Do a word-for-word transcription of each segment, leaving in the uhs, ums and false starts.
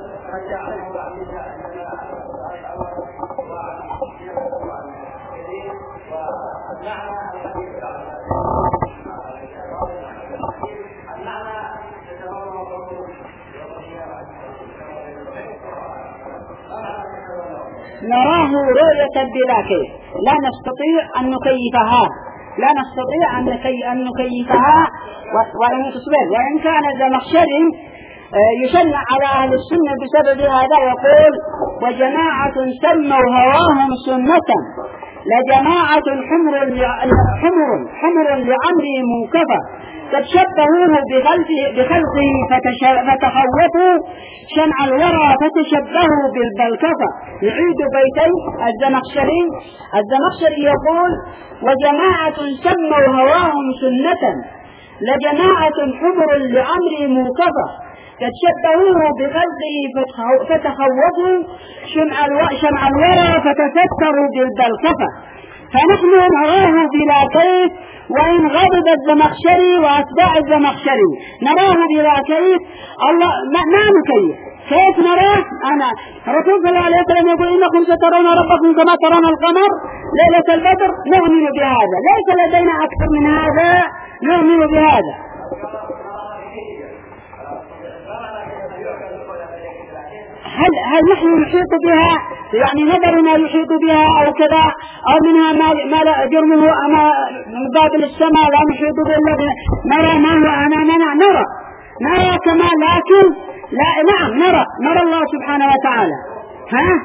نراه رؤية بلا كيف، لا نستطيع أن نكيفها، لا نستطيع أن نكيفها. وإن تصبر وإن كان الزمخشري يشنع على أهل السنة بسبب هذا، يقول: وجماعة سموا هواهم سنة لجماعة حمر حمر حمر لعمري موكفة قد شبهوه بخلقه فتخوفوا شمع الورى فتشبهوا بالبلكفة. يعيد بيتي الزمخشري. الزمخشري يقول: وجماعة سموا هواهم سنة لجماعة حمر لعمري موكفة قد شبهوه بخلقه فتخوفوا شمع الورى فتستروا بالبلكفة. فنحن نراه بلا كيف، وإن غضب الزمخشري وأتباع الزمخشري نراه بلا كيف. الله ما, ما نكيف، كيف نراه؟ أنا الرسول صلى الله عليه وسلم يقول: إنكم سترون ربكم كما ترون القمر ليلة البدر. نؤمن بهذا، ليس لدينا أكثر من هذا، نؤمن بهذا. هل هل نحن نحيط بها؟ يعني نظرنا يحيط بها أو كذا، أو منها ما ما لا جرمه أما مقابل السماء لا نحيط به، نرى ما هو أمامنا، نرى نرى كما، لكن لا نعم نرى نرى الله سبحانه وتعالى. ها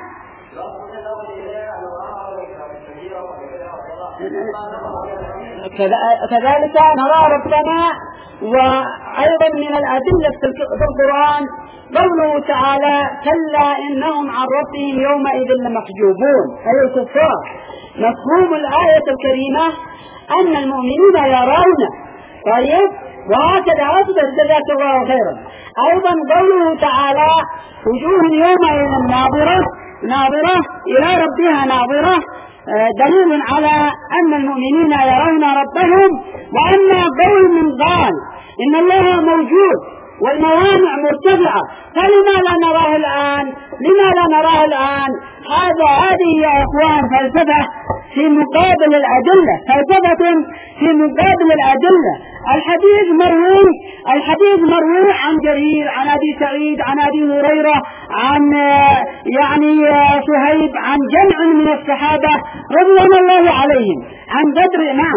كذلك نرى ربنا. وأيضا من الأدلة في القرآن قوله تعالى: كلا إنهم عن ربهم يومئذ لمحجوبون، أي الكفار. مفهوم الآية الكريمة أن المؤمنين يرون. طيب، وهكذا أثبت جزاك الله خيرا. أيضا قوله تعالى: وجوه يومئذ ناظرة ناظرة إلى ربها ناظرة، دليل على أن المؤمنين يرون ربهم. وأن قول من قال إن الله موجود والموانع مرتفعة، فلما لا نراه الآن؟ لما لا نراه الآن؟ هذا هذه يا إخوان فلسفة في مقابل الأدلة، فلسفة في مقابل الأدلة. الحديث مروي الحديث مروي عن جرير، عن أبي سعيد، عن أبي هريرة، عن يعني شهيب، عن جمع من الصحابة رضوان الله عليهم عن بدر. نعم.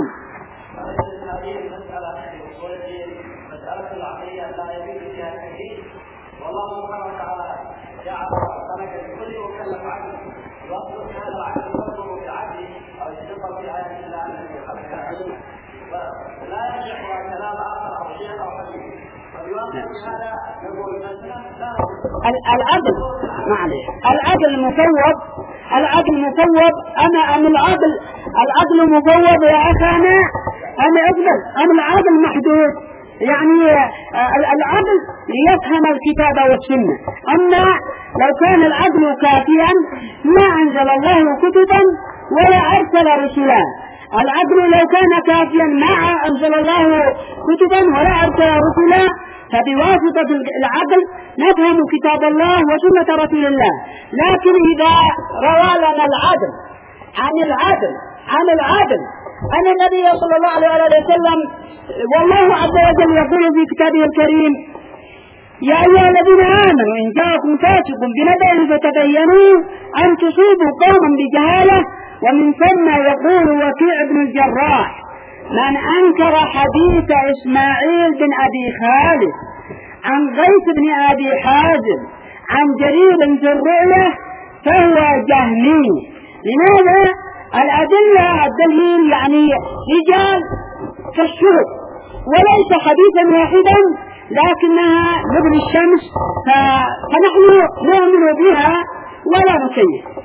العدل معلش العدل مفوض العدل مفوض أنا أم العدل العدل مفوض يا أخانا أنا أقبل أم العدل محدود؟ يعني العدل يفهم الكتاب والسنة. أما لو كان العدل كافيا ما أنزل الله كتبا ولا أرسل رسلا. العدل لو كان كافيا ما أنزل الله كتبا ولا أرسل رسلا، فبواسطة العدل نفهم كتاب الله وسنة رسول الله. لكن إذا روى لنا العدل عن العدل عن العدل أن النبي صلى الله عليه وسلم والله عز وجل يقول في كتابه الكريم: يا أيها الذين آمنوا إن جاءكم فاسق بنبأ فتبينوا أن تصيبوا قوما بجهالة. ومن ثم يقول وكيع بن الجراح: من أنكر حديث إسماعيل بن أبي خالد عن غيث بن أبي حازم عن جرير في الرؤية فهو جهمي. لماذا؟ الأدلة الدليل يعني رجال كالشهب وليس حديثا واحدا، لكنها مثل الشمس، فنحن نؤمن بها ولا نكيف.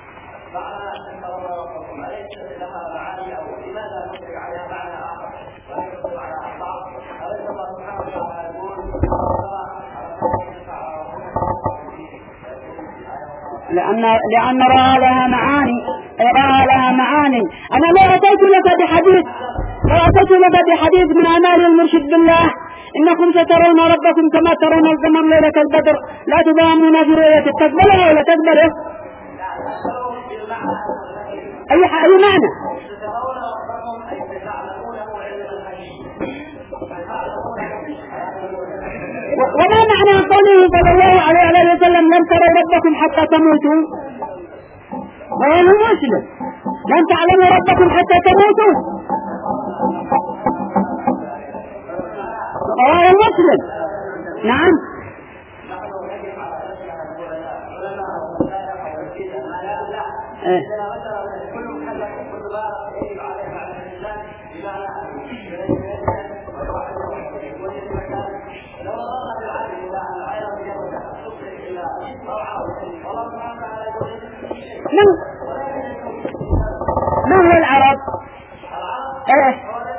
لأن لأن رأى لها معاني رأى لها معاني. أنا لا أتيت لك بحديث وأتيت لك بحديث من أمال المرشد بالله إنكم سترون ربكم كما ترون القمر ليلة البدر لا تضامون في رؤيته. تقبله ولا تقبله؟ أي أي معنى؟ وما معنى قوله صلى الله عليه وسلم لن تروا ربكم حتى تموتوا؟ رواه مسلم. لن تعلموا ربكم حتى تموتوا. رواه مسلم. نعم. إيه. من من هو العرب؟ ايه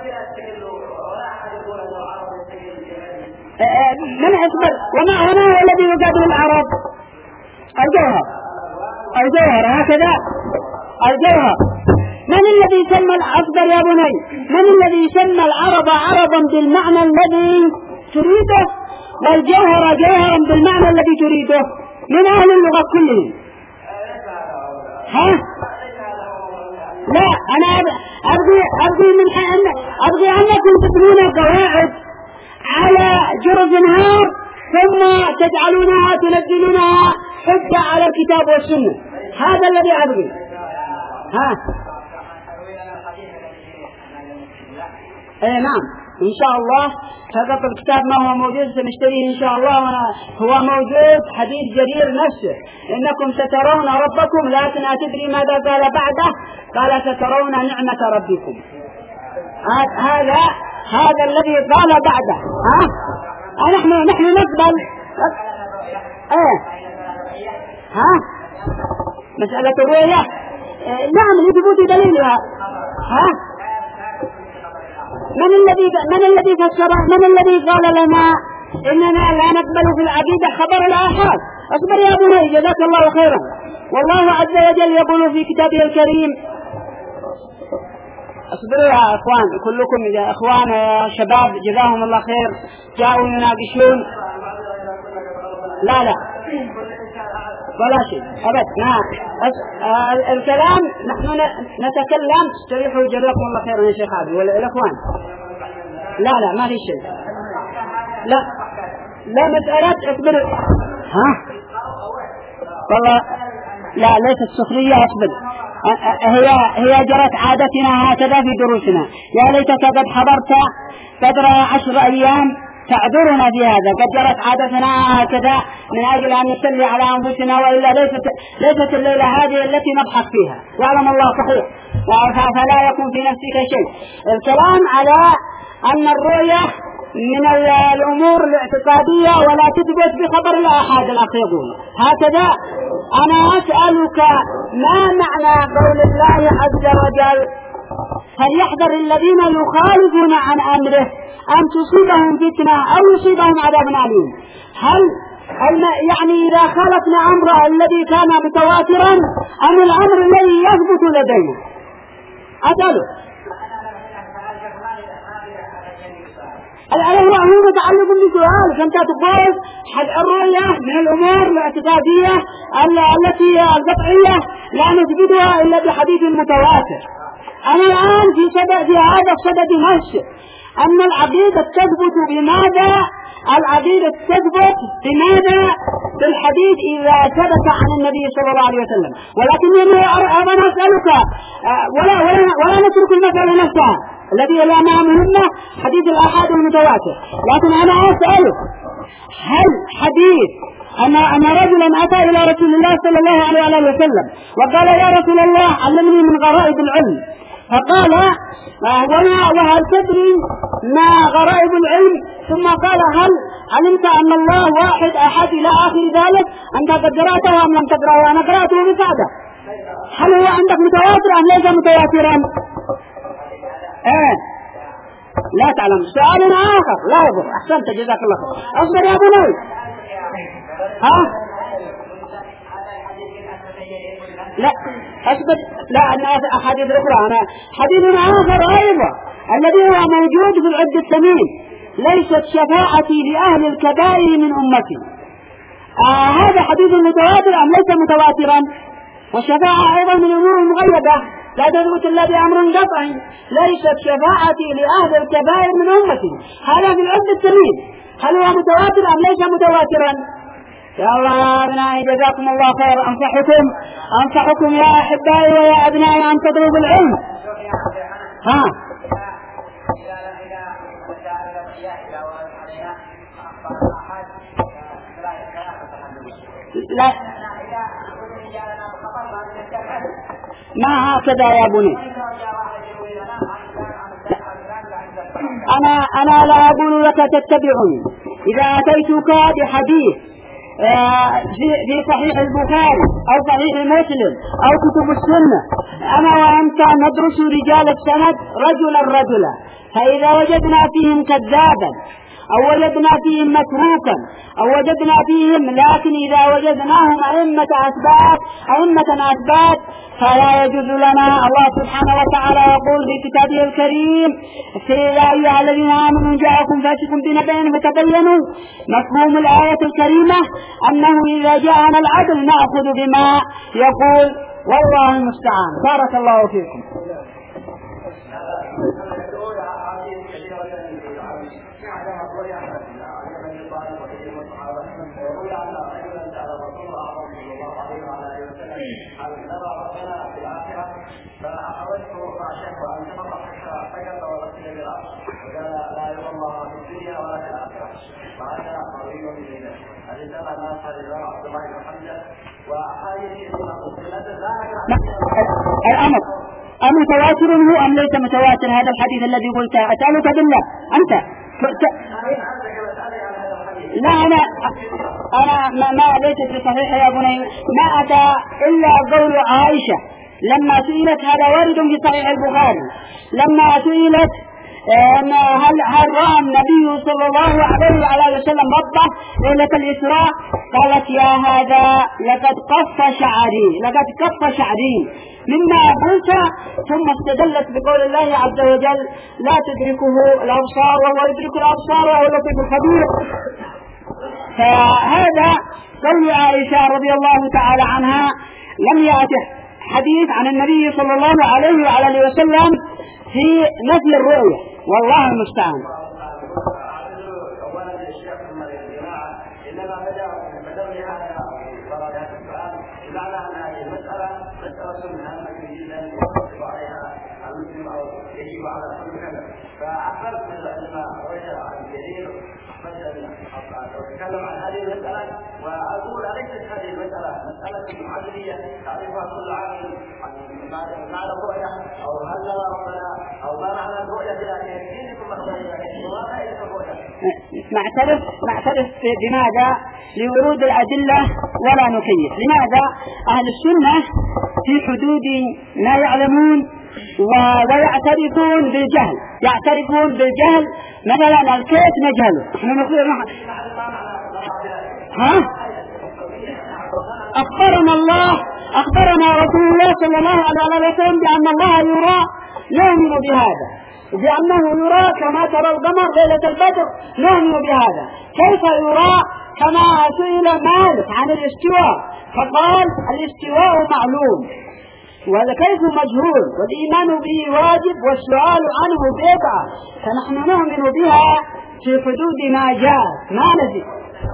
من أكبر وما هنا هو الذي يقابل العرب؟ الجوهر الجوهر هكذا الجوهر. من الذي سمى الأصبر يا بني؟ من الذي سمى العرب عربا بالمعنى الذي تريده والجوهر جوهرا بالمعنى الذي تريده؟ من أهل اللغة كلهم. ها؟ لا أنا أرضي أرضي من أن أرضي أنكم تبنون قواعد على جرز نهار ثم تجعلونها تنزلونها حجة على الكتاب والسنة. هذا الذي أرضي. ها؟ إيه نعم إن شاء الله. فقط الكتاب ما هو موجود سنشتريه إن شاء الله. هو موجود حديث جرير نفسه إنكم سترون ربكم لكن أتدري ماذا قال بعده؟ قال سترون نعمة ربكم. هذا هذا الذي قال بعده. ها نحن نحن نقبل. ايه ها مسألة الرؤية نعم لثبوت دليلها. ها من الذي من الذي فسر من الذي قال لنا إننا لا نقبل في العقيدة خبر الآحاد؟ أصبر يا بني جزاك الله خيرا. والله عز وجل يقول في كتابه الكريم اصبروا يا اخوان كلكم يا اخوان يا شباب جزاهم الله خير جاءوا يناقشون. لا لا ولا شيء ابد. نعم الكلام نحن نتكلم استريحوا جزاكم الله خير يا شيخ عبد والاخوان. لا لا ما في شيء. لا لا مسألة اصبر. ها والله لا ليست سخرية. اصبر هي هي جرت عادتنا هكذا في دروسنا. يا ليتك قد حضرت قدر عشر أيام تعذرنا في هذا. قد جرت عادتنا هكذا من أجل أن نسلي على أنفسنا وإلا ليست ليست الليلة هذه التي نضحك فيها. يعلم الله صحيح فلا يكون في نفسك شيء. الكلام على أن الرؤية من الأمور الاعتقادية ولا تثبت بخبر الآحاد. الأخ يقول هكذا. أنا أسألك ما معنى قول الله عز وجل فليحذر الذين يخالفون عن أمره أن تصيبهم فتنة أو يصيبهم عذاب أليم؟ هل يعني إذا خالفنا أمر الذي كان متواترا أم الأمر الذي يثبت لدينا؟ أسألك. الأمر هو متعلق بسؤال فأنت تقول الرؤية من الأمور الاعتقادية التي القطعية لا نثبتها إلا بحديث متواتر. أنا الآن في سبب في هذا السبب نفسه أن العقيدة تثبت بماذا؟ العقيدة تثبت بماذا؟ بالحديث إذا ثبت عن النبي صلى الله عليه وسلم. ولكنني أنا أسألك ولا ولا ولا نترك المسألة نفسها الذي لا مهمة حديث الآحاد المتواتر. لكن أنا أسألك هل حديث أن أن رجلا أتى إلى رسول الله صلى الله عليه وسلم وقال يا رسول الله علمني من غرائب العلم فقال وما وهل تدري ما غرائب العلم ثم قال هل علمت أن الله واحد أحد إلى آخر ذلك أنت قد قرأته أم لم تقرأه؟ أنا قرأته بسعادة. هل هو عندك متواتر أم ليس متواترا؟ ايه لا تعلم. سؤال آخر لا يضر. أحسنت جزاك الله خير. أصبر يا بني. ها لا أصبر لا الناس أحاديث أخرى. أنا حديث آخر أيضا الذي هو موجود في العد الثمين: ليست شفاعتي لأهل الكبائر من أمتي. آه هذا حديث متواتر أم ليس متواترا؟ والشفاعة أيضا من الأمور المغيبة لا تثبت إلا بأمر قطعي. ليست شفاعتي لأهل الكبائر من أمتي، هذا في العد الثمين. هل هو متواتر أم ليس متواترا؟ يا الله يا أبنائي جزاكم الله خير. أنصحكم أنصحكم يا أحبائي ويا أبنائي أن تطلبوا العلم. ها لا ما هكذا يا بني. أنا أنا لا أقول لك تتبعني. إذا أتيتك بحديث في صحيح البخاري أو صحيح مسلم أو كتب السنة، أنا وأنت ندرس رجال السند رجلا رجلا، فإذا وجدنا فيهم كذابا أو وجدنا فيهم متروكا أو وجدنا فيهم، لكن إذا وجدناهم أئمة أثبات أئمة أثبات فلا يجوز لنا. الله سبحانه وتعالى يقول في كتابه الكريم: يا أيها الذين آمنوا جاءكم فاسق بنبأ فتبينوا. مفهوم الآية الكريمة أنه إذا جاءنا العدل نأخذ بما يقول، والله المستعان. بارك الله فيكم. الأمر أمتواتر هو أم ليس متواتر هذا الحديث الذي قلته؟ أسألك بالله أنت لا أنا أنا ما, ما ليست في صحيح يا بني. ما أتى إلا قول عائشة لما سئلت، هذا وارد في صحيح البخاري، لما سئلت هل هل رأى النبي صلى الله عليه وعلى وسلم ربه ليلة الإسراء؟ قالت: يا هذا لقد قص شعري لقد قص شعري مما قلت. ثم استدلت بقول الله عز وجل: لا تدركه الأبصار وهو يدرك الأبصار وهو اللطيف الخبير. فهذا قول عائشة رضي الله تعالى عنها. لم يأته حديث عن النبي صلى الله عليه وعلى وسلم في نفي الرؤية، والله المستعان. أتكلم عن هذه المسألة وأقول أليست هذه المسألة مسألة عدلية تعرفها كل عاقل معنى الرؤية أو هل نرى ربنا أو ما معنى الرؤية بلا كيفيتكم مخبرية وما فائدة الرؤية؟ نعترف نعترف بماذا؟ لورود الأدلة ولا نكيف. لماذا؟ أهل السنة في حدود ما يعلمون ويعترفون بالجهل يعترفون بالجهل مثلا الكيف نجهله. احنا نقول ها أخبرنا الله أخبرنا رسول الله صلى الله عليه وسلم بأن الله يرى، نؤمن بهذا، وبأنه يرى كما ترى القمر ليلة البدر، نؤمن بهذا. كيف يرى؟ كما سئل مالك عن الاستواء فقال: الاستواء معلوم وكيف مجهول، والإيمان به واجب والسؤال عنه بدعة، فنحن نؤمن بها في حدود ما جاء ما نزل.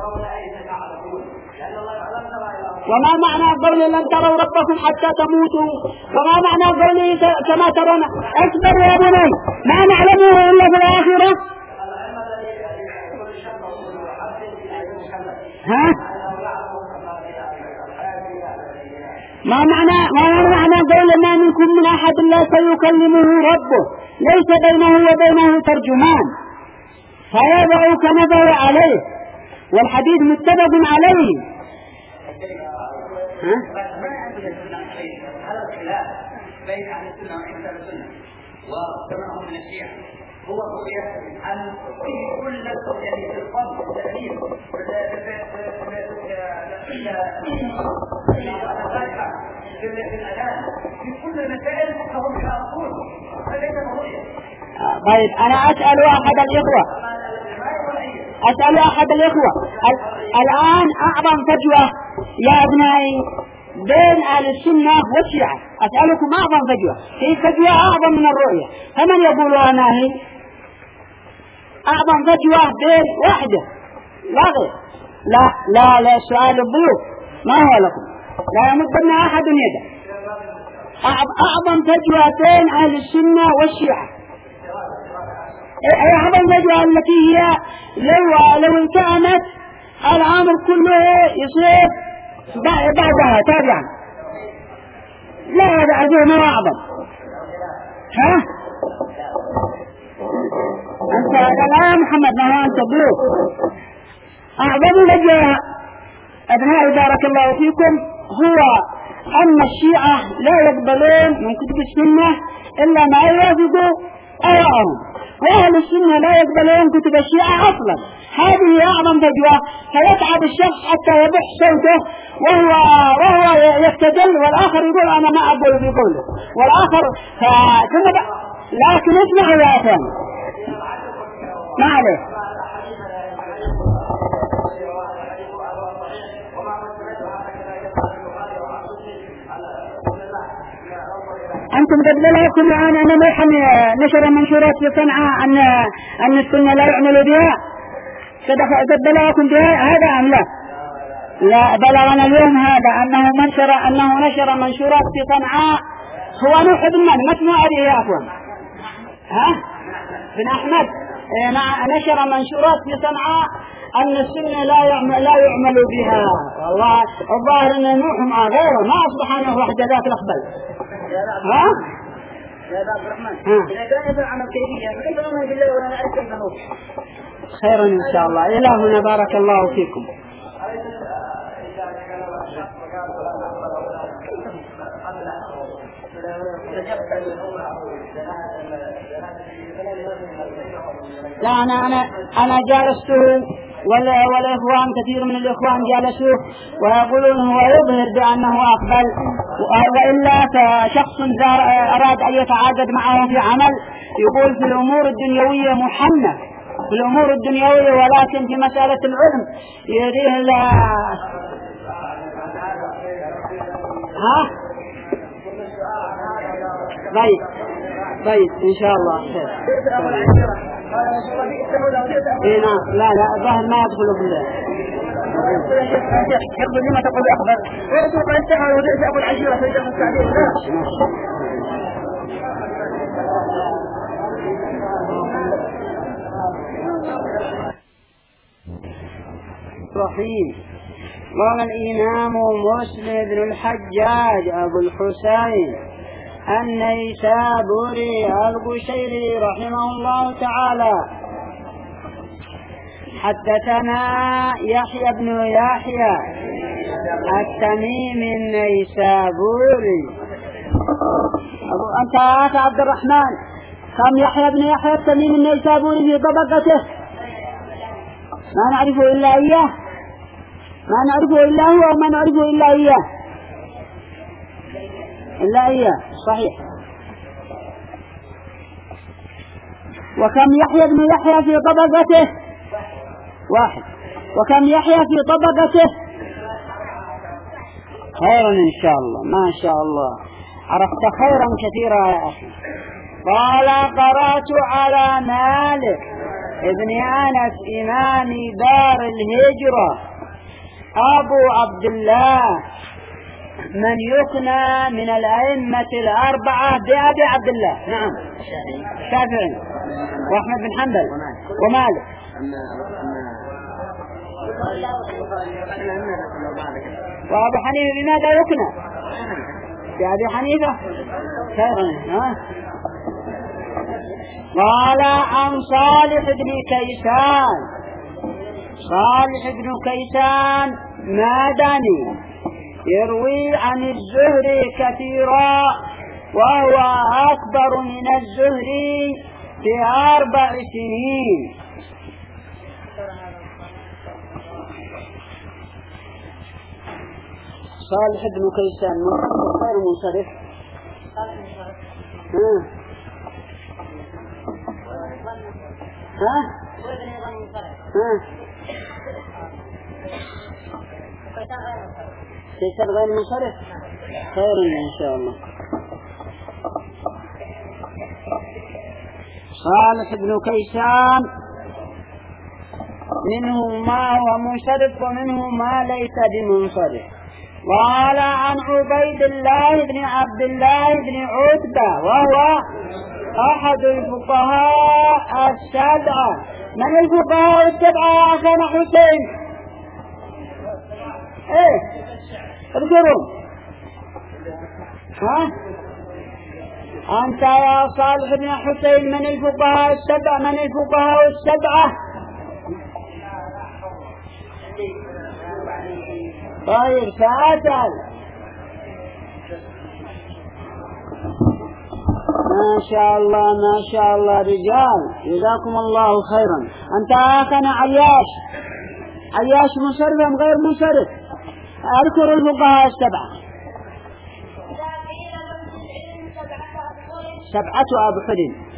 وما معنى قول لن تروا ربكم حتى تموتوا؟ وما معنى قوله كما ترون؟ اصبر يا بني، ما نعلمه إلا في الآخرة. ها؟ ما معنى ما معنى قول ما منكم من أحد لا سيكلمه ربه ليس بينه وبينه ترجمان فيضع كنظر عليه، والحديث متفق عليه. ها؟ هذا الخلاف بين أهل السنة وأهل السنة وجماعة من الشيعة هو رؤية أن كل الرؤية في القلب والتأليف في الأذان في كل المسائل فهم إلى أصول فليس الرؤية. طيب أنا أسأل أحد الإخوة أسأل أحد الإخوة الآن أعظم فجوة يا أبنائي بين أهل السنة والشيعة، أسألكم أعظم فجوة، في فجوة أعظم من الرؤية، فمن يقول أنا هي أعظم فجوة بين واحدة لا غير؟ لا لا لا سؤال الضيوف ما هو لكم، لا يمدنا أحد يده. أعظم فجوة بين أهل السنة والشيعة، أعظم فجوة التي هي لو لو كانت الأمر كله يصير بعدها تابعا، لا هذا ما أعظم. ها أنت لا محمد ما أنت ضيوف. أعظم فجوة أبنائي بارك الله فيكم هو أن الشيعة لا يقبلون من كتب السنة إلا ما يوافق آراءهم، وأهل السنة لا يقبلون كتب الشيعة أصلا. هذه أعظم فجوة، فيتعب الشخص حتى يبح صوته وهو وهو يستدل والآخر يقول أنا ما أقول في قوله والآخر ثم لكن اسمعوا يا أخوان ما عليه. أنتم قد لكم الآن أن ملحم نشر منشورات في صنعاء أن أن السنة لا يعمل بها، قد بلغكم بها هذا أم لا؟ لا بلغنا اليوم هذا أنه منشر أنه نشر منشورات في صنعاء. هو نوح بن من مسموع به يا أخوان ها بن أحمد نشر منشورات في صنعاء أن السنة لا يعمل لا يعمل بها. والله الظاهر أن نوح مع غيره ما أصبح أنه واحد ذاك الأخبل. ها؟ يا عبد الرحمن إذا كان يفعل عمل كيفية فكيف نؤمن بالله ولا نعرف كيف نوح؟ خيرا إن شاء الله. إلهنا بارك الله فيكم. لا أنا أنا أنا جالسته ولا والإخوان كثير من الإخوان جالسوه ويقولون هو يظهر بأنه أقبل، وإلا فشخص أراد أن يتعاقد معه في عمل يقول في الأمور الدنيوية محنك في الأمور الدنيوية، ولكن في مسألة العلم يريه لا. ها طيب طيب إن شاء الله خير. إيه نعم لا لا الظاهر ما يدخل في الله. يقول لما تقول أخبر ويقول قد استعمل وذئت أقول عشيرة فإذا المستعدين رحيم. قال الإمام مسلم بن الحجاج أبو الحسين النيسابوري القشيري رحمه الله تعالى حدثنا يحيى بن يحيى التميمي النيسابوري. أنت أخي عبد الرحمن كم يحيى بن يحيى التميمي النيسابوري في طبقته؟ ما نعرفه إلا إياه، ما نعرفه إلا هو وما نعرفه إلا إياه إلا إياه صحيح. وكم يحيى بن يحيى في طبقته؟ واحد. وكم يحيى في طبقته؟ خيرا إن شاء الله ما شاء الله عرفت خيرا كثيرا يا أخي. قال قرأت على مالك ابن أنس إمام دار الهجرة أبو عبد الله من يكنى من الأئمة الأربعة بأبي عبد الله. نعم الشافعي وأحمد بن حنبل ومالك. وأبو حنيفة بماذا يكنى؟ بأبي حنيفة خيرا. ها قال عن صالح بن كيسان صالح بن كيسان مادني يروي عن الزهري كثيرا وهو أكبر من الزهري بأربع سنين. صالح بن كيسان غير منصرف. ها ها ها كيسان غير منصرف خير إن شاء الله. صالح بن كيسان منه ما هو منصرف ومنه ما ليس بمنصرف. قال عن عبيد الله بن عبد الله بن عتبة وهو أحد الفقهاء السبعة. من الفقهاء السبعة يا أخانا حسين؟ إيه اذكروا. ها أنت يا صالح بن حسين من الفقهاء السبعة؟ من الفقهاء السبعة؟ طيب سأسأل. ما شاء الله ما شاء الله رجال جزاكم الله خيرا. أنت أخنا عياش عياش مصرف أم غير مصرف؟ أذكر الفقهاء السبعة. سبعة أبحر.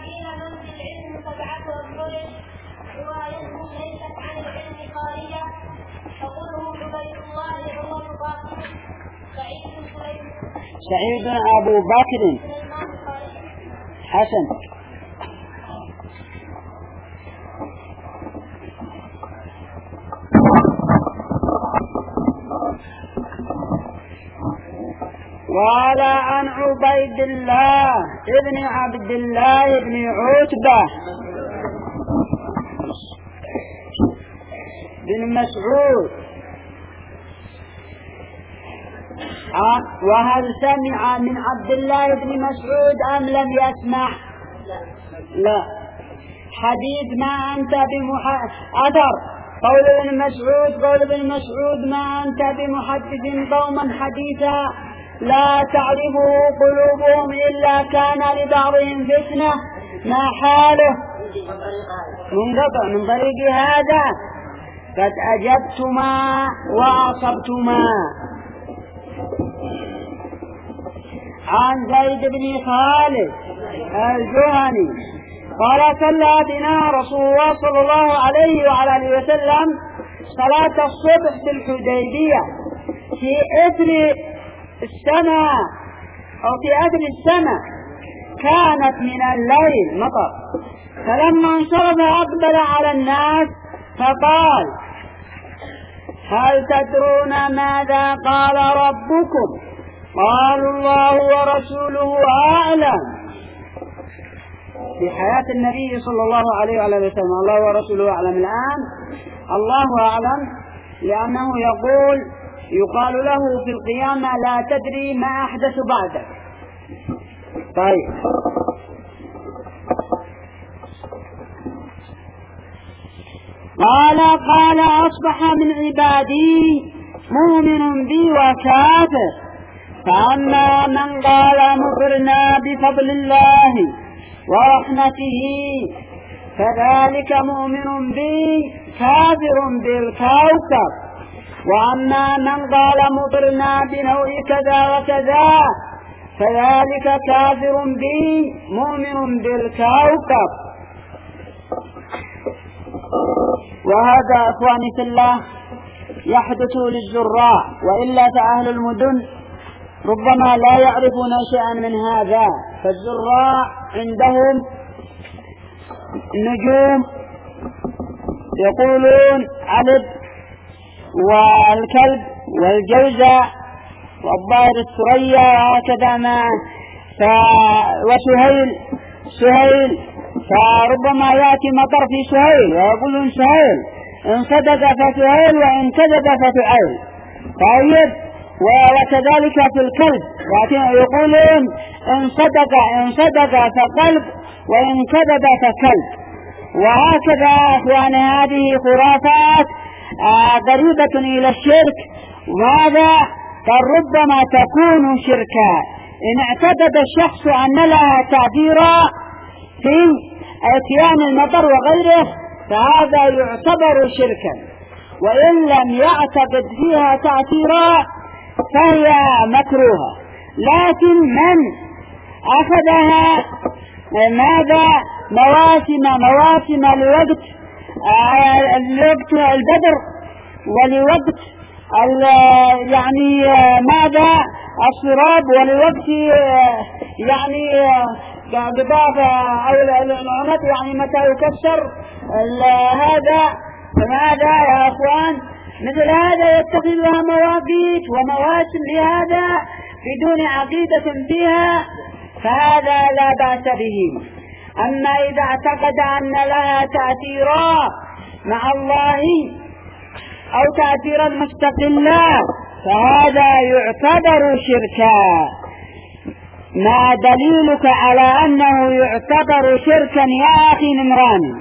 سعيد أبو بكر حسن. قال عن عبيد الله ابن عبد الله بن عتبة بن مسعود. وهل سمع من عبد الله بن مسعود أم لم يسمع؟ لا. حديث ما أنت بمحدث أثر قول ابن مسعود قول ابن مسعود ما أنت بمحدث قوما حديثا لا تعرفه قلوبهم إلا كان لبعضهم فتنة ما حاله منقطع من طريق هذا قد أجبتما وأصبتما. عن زيد بن خالد الجهني قال صلى بنا رسول الله صلى الله عليه وعلى اله وسلم صلاة الصبح بالحديبية في إثر السماء أو في أثر السماء كانت من الليل مطر. فلما انصرف أقبل على الناس فقال هل تدرون ماذا قال ربكم؟ قالوا الله ورسوله أعلم. في حياة النبي صلى الله عليه وعلى وسلم الله ورسوله أعلم. الآن الله أعلم لأنه يقول يقال له في القيامة لا تدري ما أحدث بعدك. طيب قال قال أصبح من عبادي مؤمن بي وكافر. فأما من قال مطرنا بفضل الله ورحمته فذلك مؤمن بي كافر بالكوكب. وأما من قال مطرنا بنوع كذا وكذا فذلك كافر بي مؤمن بالكوكب. وهذا أخواني في الله يحدث للزراع، وإلا فأهل المدن ربما لا يعرفون شيئا من هذا. فالزراع عندهم نجوم يقولون علب والكلب والجوزة والظاهر الثريا وهكذا ما ف... وسهيل سهيل فربما يأتي مطر في سهيل ويقولون سهيل إن صدق فسهيل وإن كذب فسعيل. طيب وكذلك في الكلب يقولون إن صدق إن صدق فقلب وإن كذب فكلب. وهكذا أخوان هذه خرافات قريبة إلى الشرك. وهذا فربما تكون شركا إن اعتقد الشخص أن لها تأثيرا في اتيان المطر وغيره فهذا يعتبر شركا، وإن لم يعتقد فيها تأثيرا فهي مكروهة. لكن من أخذها ماذا مواسم مواسم لوقت الوقت البدر ولوقت يعني ماذا الصراب ولوقت يعني قضاء أو العنات يعني متى يكسر هذا. فماذا يا أخوان مثل هذا يتخذها مواقيت ومواسم لهذا بدون عقيدة فيها فهذا لا بأس به. أما إذا اعتقد أن لها تأثيرا مع الله أو تأثيرا مستقلا فهذا يعتبر شركا. ما دليلك على أنه يعتبر شركا يا أخي نمران؟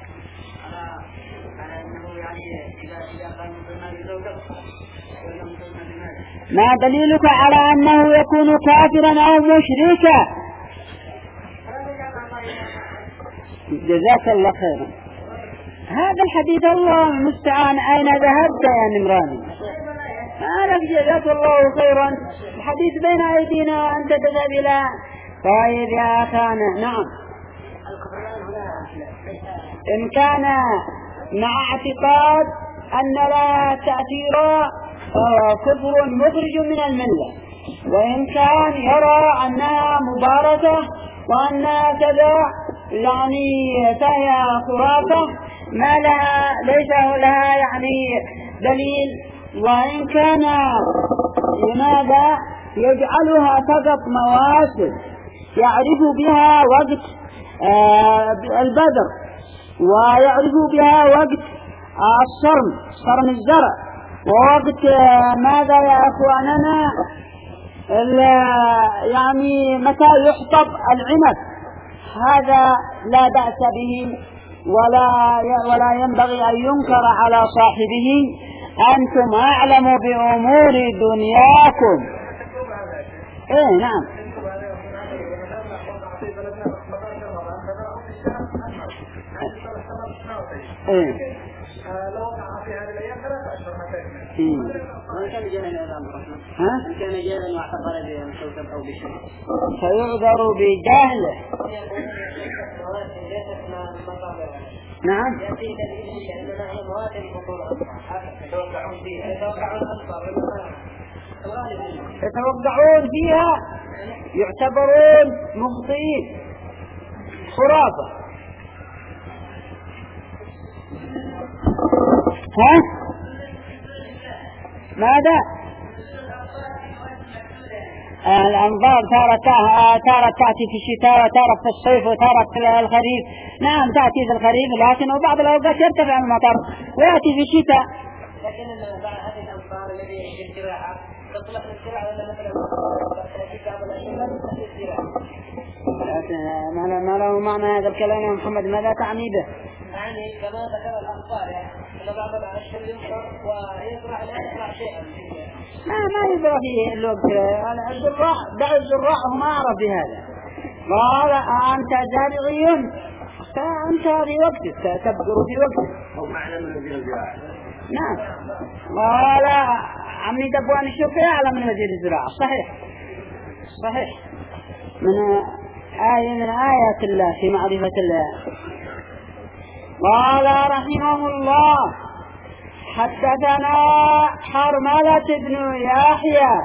ما دليلك على أنه يكون كافرا أو مشركا؟ جزاك الله خيرا. هذا الحديث الله المستعان أين ذهبت يا نمراني؟ ما لك جزاك الله خيرا. الحديث بين أيدينا وأنت تذهب إلى طيب يا أخانا. نعم إن كان مع اعتقاد أن لا تأثير كفر مخرج من الملة، وإن كان يرى أنها مباركة وأنها كذا يعني فهي خرافة ما لها ليس لها يعني دليل، وإن كان لماذا يجعلها فقط مواسم يعرف بها وقت آه البدر ويعرف بها وقت آه الصرم صرم الزرع ووقت آه ماذا يا أخواننا يعني متى يحطب العنب، هذا لا بأس به ولا ولا ينبغي أن ينكر على صاحبه. أنتم أعلم بأمور دنياكم. إيه نعم إيه كان جاهلا ها كان جاهلا واعتقد بكوكب أو بشيء فيعذر بجهله. نعم يتوقعون فيها يعتبرون مخطئين خرافة. ها ماذا الأنظار تارة تارة تأتي في الشتاء وتارة في الصيف وتارة في الخريف. نعم تأتي في الخريف لكن بعض الأوقات يرتفع المطر ويأتي في الشتاء. لكن هذه الأنظار الذي يجب الزراعة تصلح للزراعة ولا مثلا ما له معنى هذا الكلام يا محمد؟ ماذا تعني به؟ يعني كما ذكر الأخبار أن بعض العشر ينصر ويزرع لا يزرع شيئا ما ما يزرع فيه الوقت. الزراع دع الزراع هم أعرف بهذا. قال أنت زارعي فأنت في وقتك تبذر في وقتك أو معنى من وزير الزراعة. نعم قال عمي دبوان الشوكي أعلم من وزير الزراعة. صحيح صحيح من آية من آيات الله في معرفة الله. قال رحمه الله حدثنا حرملة بن يحيى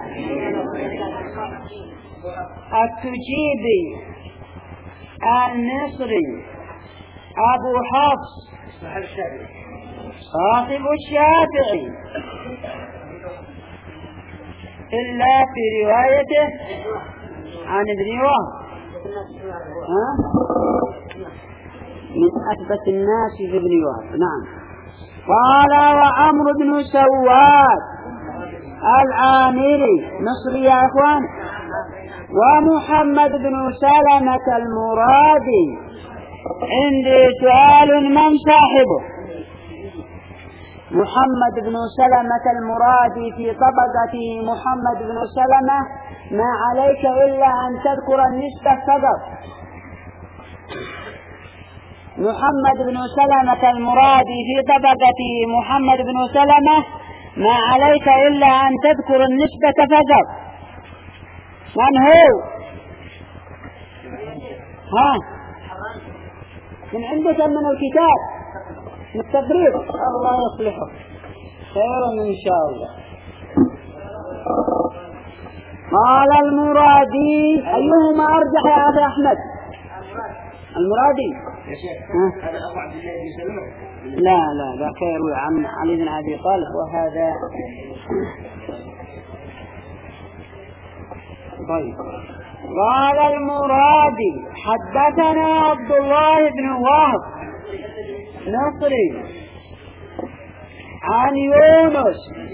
التجيبي المصري أبو حفص صاحب الشافعي إلا في روايته عن ابن وهب من أثبت الناس في ابن وهب. نعم قال وعمرو بن سواد العامري مصري يا أخوان، ومحمد بن سلمة المرادي. عندي سؤال من صاحبه؟ محمد بن سلمة المرادي في طبقة محمد بن سلمة ما عليك إلا أن تذكر النسبة فقط. محمد بن سلمة المرادي في طبقة محمد بن سلمة ما عليك إلا أن تذكر النسبة فقط. من هو؟ ها؟ من عندك من الكتاب من التقريب. الله يصلحه خيرا إن شاء الله. قال المرادي أيهما أرجح يا أخي أحمد؟ المرادي يا شيخ هذا أبو عبد الله بن سلمة. لا لا ذا يروي عن علي بن أبي طالب وهذا. طيب قال المرادي حدثنا عبد الله بن وهب نصري عن يونس.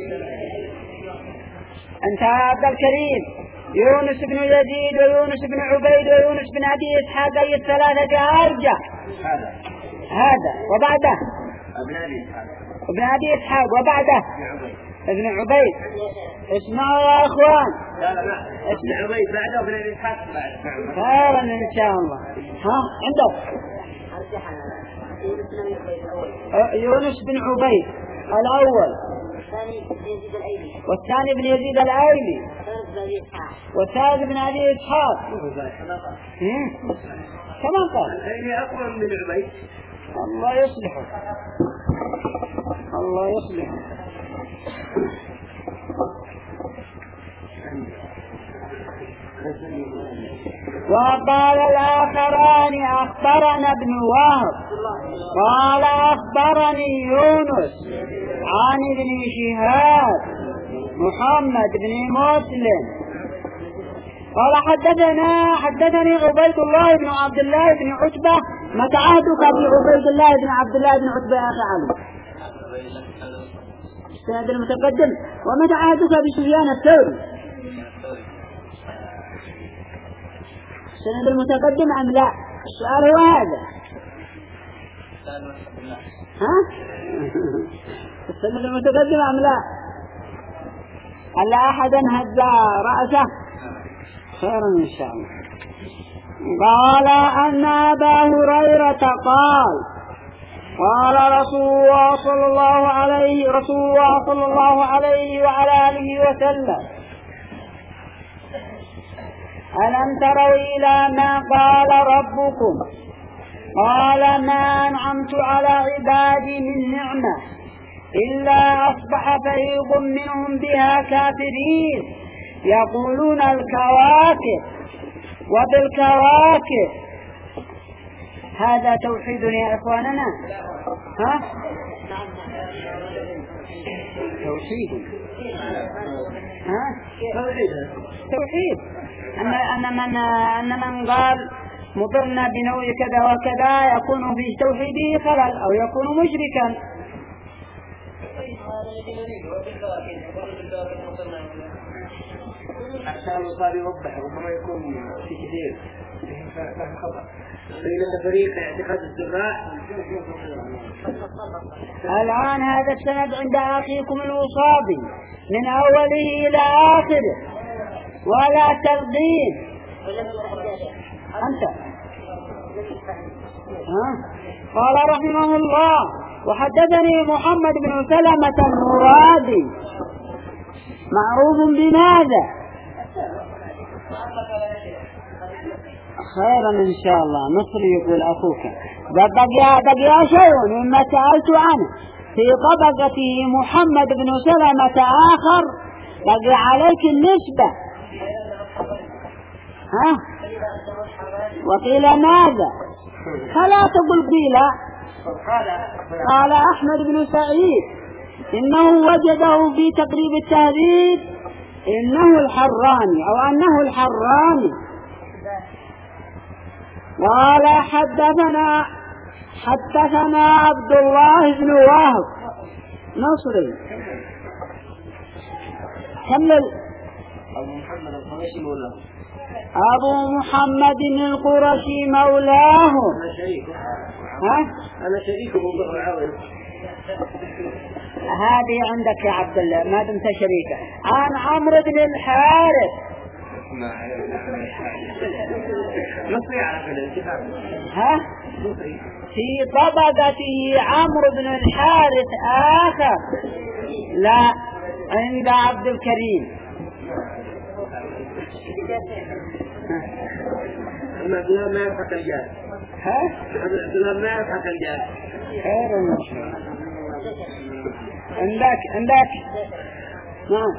أنت عبد الكريم. يونس بن يزيد ويونس بن عبيد ويونس بن أبي إسحاق أي الثلاثة أرجح؟ هذا هذا وبعده ابن أبي إسحاق ابن أبي إسحاق وبعده ابن عبيد. اسمعوا يا أخوان. لا لا لا ابن عبيد بعده وابن أبي إسحاق بعده. خيرا إن شاء الله. ها عندك يونس بن عبيد الأول والثاني بن يزيد الأيلي والثالث بن أبي إسحاق. كمان قال الأيلي أقوى من عبيد. الله يصلحه الله يصلحه. وقال الآخران أخبرنا ابن وهب قال أخبرني يونس عن ابن شهاب محمد بن مسلم قال حدثنا حدثني عبيد الله بن عبد الله بن عتبة. متى عهدك بعبيد الله بن عبد الله بن عتبة يا أخي علي؟ السند المتقدم. ومتى عهدك بسفيان الثوري؟ السند المتقدم أم لا؟ السؤال هو هذا. ها؟ السند المتقدم أم لا؟ ألا أحدا هز رأسه؟ خيرا إن شاء الله. قال أن أبا هريرة قال قال رسول الله صلى الله عليه رسول الله صلى الله عليه وعلى آله وسلم ألم تروا إلى ما قال ربكم قال ما أنعمت على عبادي من نعمة إلا أصبح فريق منهم بها كافرين يقولون الكواكب وبالكواكب. هذا توحيد يا إخواننا. ها توحيد. ها توحيد أن أن من أن من قال مطرنا بنوع كذا وكذا يكون في توحيده خلل أو يكون مشركا. عشان صار يوضح ربما يكون في كثير فهم خطأ بين فريق اعتقاد الزراع. الآن هذا السند عند أخيكم الوصابي من أوله إلى آخره ولا تلقين. أنت ها؟ قال رحمه الله وحدثني محمد بن سلمة المرادي معروف بماذا؟ خيرا إن شاء الله. مصري يقول أخوك بقي بقي شيء مما سألت عنه في طبقته محمد بن سلمة آخر بقي عليك النسبة. ها وقيل ماذا؟ فلا تقل قيل. قال أحمد بن سعيد إنه وجده في تقريب التهذيب إنه الحراني أو أنه الحراني. قال حدثنا حدثنا عبد الله بن وهب نصري. كمل. أبو محمد القرشي مولاه. أبو محمد القرشي مولاه. أنا شريكه. ها؟ أنا شريكه بالضبط العظيم. هذه عندك يا عبد الله ما دمت شريكه. عن عمرو بن الحارث. مصري على الاتفاق. ها؟ في طبقته عمرو بن الحارث آخر. لا عند عبد الكريم. عبد الله ما يضحك الجاد. ها؟ عبد الله ما يضحك الجاد. خير عندك عندك نعم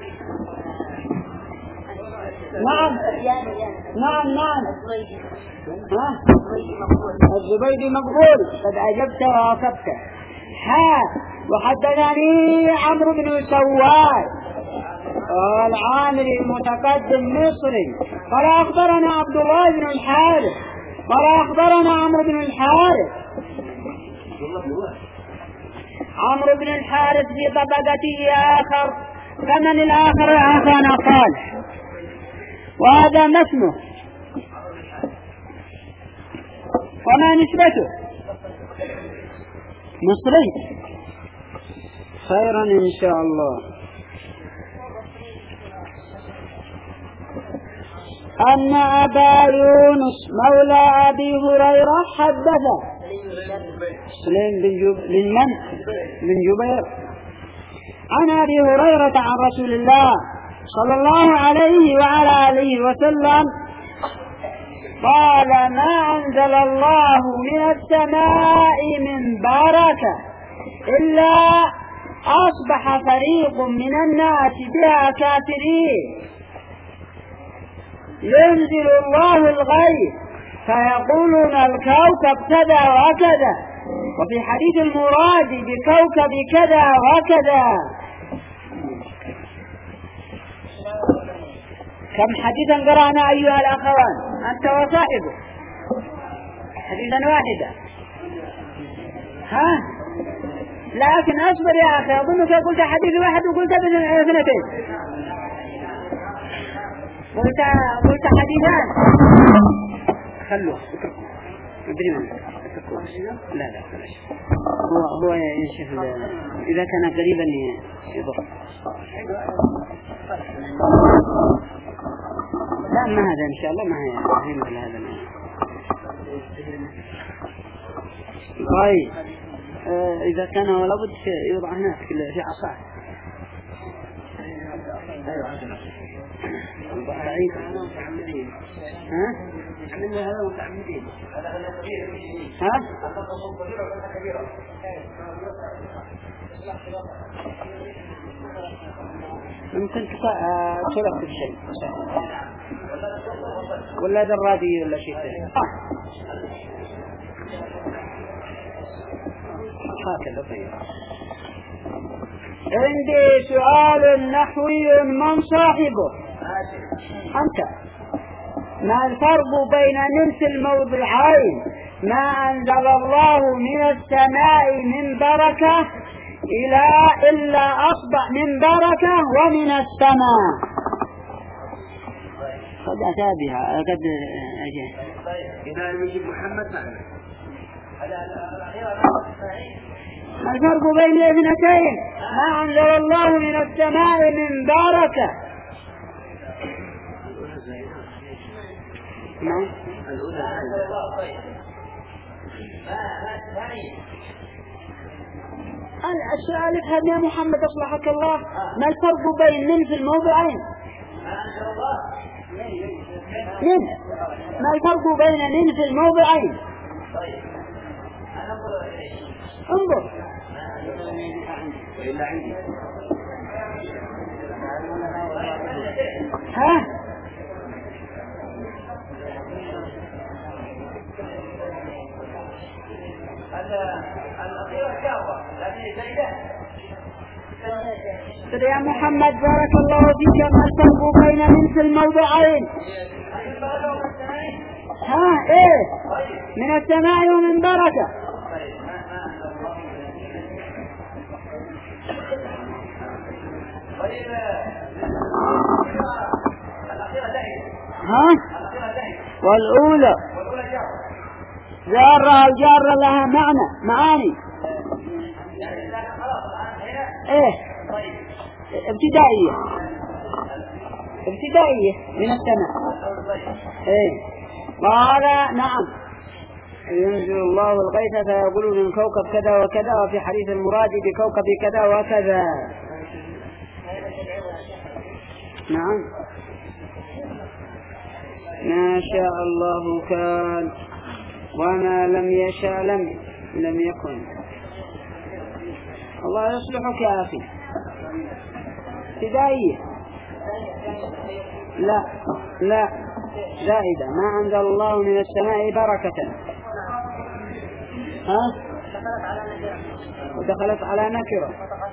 نعم نعم نعم ها الزبيدي مقبول قد أجبت ووافقت. ها وحدثني عمرو بن سواد العامري المتقدم مصري قال أخبرنا عبد الله بن الحارث قال أخبرنا عمرو بن الحارث عمرو بن الحارث في طبقته آخر فمن الآخر أخانا صالح وهذا ما اسمه وما نسبته مصري. خيرا إن شاء الله. أن أبا يونس مولى أبي هريرة حدث سليم بن جب... من من جبير عن أبي هريرة عن رسول الله صلى الله عليه وعلى آله وسلم قال ما أنزل الله من السماء من بركة إلا أصبح فريق من الناس بها كافرين ينزل الله الغيث فيقولون الكوكب كذا وكذا وفي حديث المراد بكوكب كذا وكذا. كم حديثا قرأنا أيها الأخوان أنت وصاحبه؟ حديثا واحدا. ها لكن أصبر يا أخي أظنك قلت حديث واحد وقلت اثنتين قلت قلت حديثان. خلوه ادري من لا لا هو هو ينشف إذا كان قريبا يضر. لا ما هذا إن شاء الله ما هي مثل هذا. طيب آه إذا كان ولا بد يوضع هناك في عصا. بعيد. ها؟ عملنا هذا متعمدين. ها؟ ممكن تلف الشيء ولا درادي ولا شيء ثاني. هكذا طيب. عندي سؤال نحوي من صاحبه أنت. ما الفرق بين نفس الموضعين ما أنزل الله من السماء من بركة إلى إلا أصبح من بركة ومن السماء؟ قد أتى بها قد أجل إذا يجيب محمد معنا. الفرق بين الاثنتين ما أنزل الله من السماء من بركة. نعم السؤال افهم يا محمد أصلحك الله. ما الفرق بين من في الموضعين؟ من ما الفرق بين من في الموضعين؟ انظر ها ترى يا محمد بارك الله فيك ما الفرق بين من في الموضعين؟ ها ايه من السماء ومن بركة. ها والأولى جارة وجارة لها معنى معاني ايه ابتدائية ابتدائية من السماء ايه. قال نعم ينزل الله الغيث فيقول من كوكب كذا وكذا وفي حديث المراد بكوكب كذا وكذا. نعم. ما شاء الله كان وما لم يشاء لم لم يكن. الله يصلحك يا أخي. ابتدائية لا لا زائدة. ما أنزل الله من السماء بركة ها ودخلت على نكرة.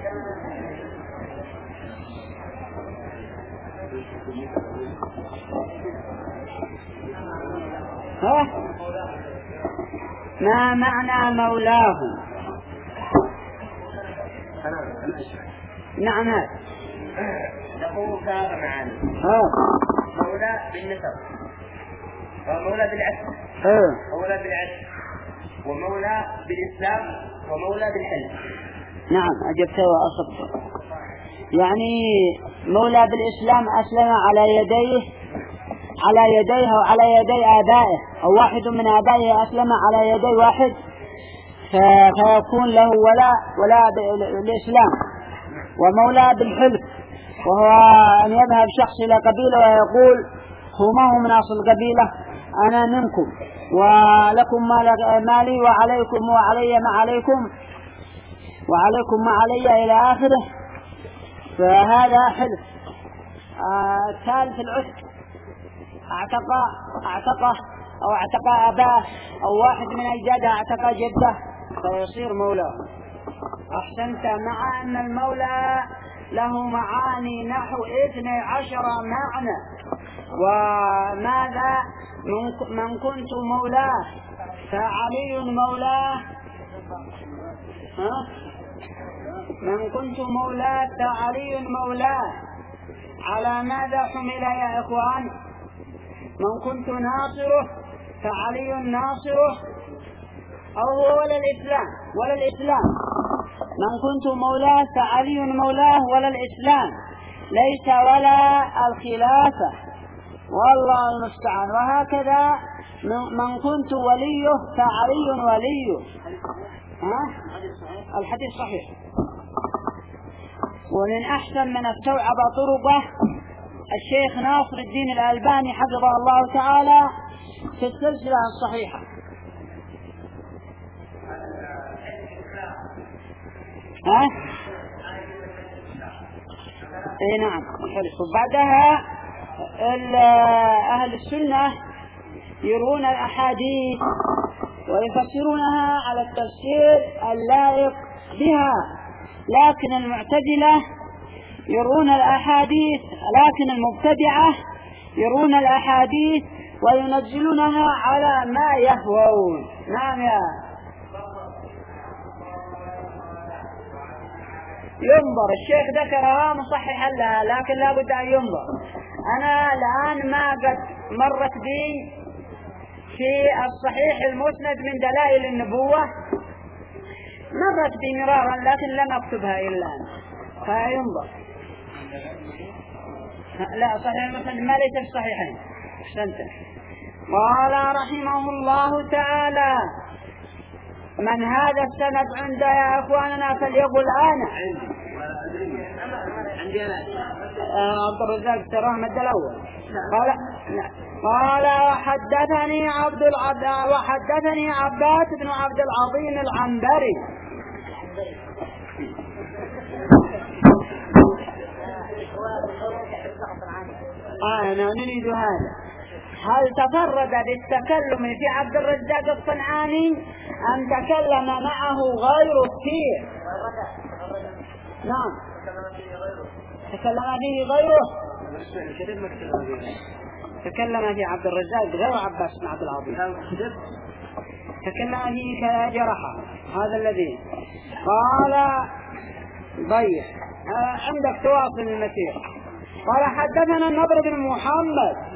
ها ما معنى مولاه؟ نعم هذا له ثلاث معاني. ها مولى بالنسب ومولى بالعسل ها مولى بالعسل ومولى بالإسلام ومولى بالحلم. نعم أجبت وأصبت. يعني مولى بالإسلام أسلم على يديه على يديه وعلى يدي آبائه أو واحد من آبائه أسلم على يدي واحد فيكون له ولاء ولاء بالإسلام. ومولى بالحلف وهو أن يذهب شخص إلى قبيلة ويقول هو ما هو من أصل القبيلة أنا منكم ولكم مالي وعليكم وعلي ما عليكم وعليكم ما علي إلى آخره. فهذا حلف. الثالث آه العتق اعتق اعتقه أو اعتق أباه أو واحد من أجداده اعتق جده فيصير مولاه. أحسنت. مع أن المولى له معاني نحو اثني عشر معنى. وماذا من كنت مولاه فعلي مولاه ها من كنت مولاه فعلي مولاه. على ماذا حمل يا إخوان؟ من كنت ناصره فعلي ناصره أو هو ولا الإسلام ولا الإسلام. من كنت مولاه فعلي مولاه ولا الإسلام ليس ولا الخلافة والله المستعان. وهكذا من كنت وليه فعلي وليه. ها؟ الحديث صحيح. ومن أحسن من استوعب طرقه الشيخ ناصر الدين الألباني حفظه الله تعالى في السلسلة الصحيحة. ها؟ اي نعم. وبعدها أهل السنة يرون الأحاديث ويفسرونها على التفسير اللائق بها. لكن المعتزلة يرون الأحاديث لكن المبتدعة يرون الأحاديث وينزلونها على ما يهوون. نعم يا ينظر. الشيخ ذكرها مصححا لها لكن لا بد أن ينظر. أنا الآن ما قد مرت بي في الصحيح المسند من دلائل النبوة مرت بي مرارا لكن لم أكتبها إلا الآن فينظر. لا صحيح المسند ما ليس في الصحيحين. أحسنت. قال رحمه الله تعالى من هذا السند عند يا أخواننا فليقل أنا عندي أنا عبد الرزاق تراه مد الأول. قال لا. قال وحدثني عبد العبد وحدثني عباس بن عبد العظيم العنبري آه أنا نريد هذا. هل تفرد بالتكلم في عبد الرزاق الصنعاني أم تكلم معه غيره كثير؟ نعم تكلم فيه غيره. تكلم في عبد الرزاق غير عباس بن عبد العظيم تكلم فيه كلا جرحه. هذا الذي قال ضيع عندك تواصل المسير. قال حدثنا النضر بن محمد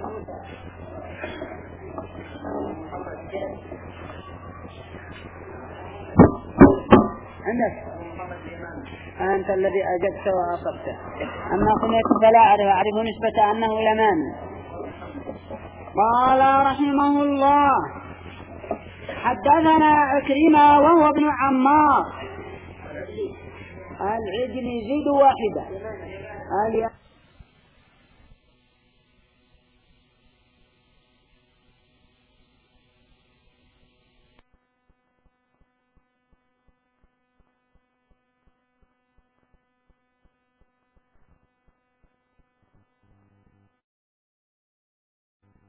عندك أنت الذي أجدت وأصبت. أما كنت فلا أعرف أعرف نسبة أنه يماني. قال رحمه الله حدثنا عكرمة وهو ابن عمار العجل زيد واحدة.